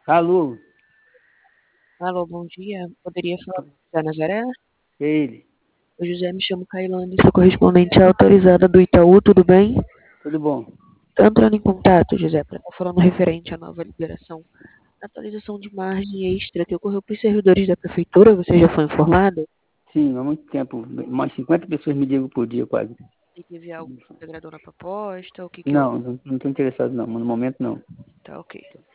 Alô, Alô, bom dia. Poderia falar com o José Nazaré? é ele. O José, me chamo Cailane, sou correspondente autorizada do Itaú, tudo bem? Tudo bom? Estou entrando em contato, José, para estar falando referente à nova liberação, atualização de margem extra que ocorreu para os servidores da prefeitura, você já foi informado? Sim, há muito tempo. Mais 50 pessoas me ligam por dia quase. E teve algo que te agradou na proposta? O que que houve? Não estou interessado não. No momento não. Tá ok.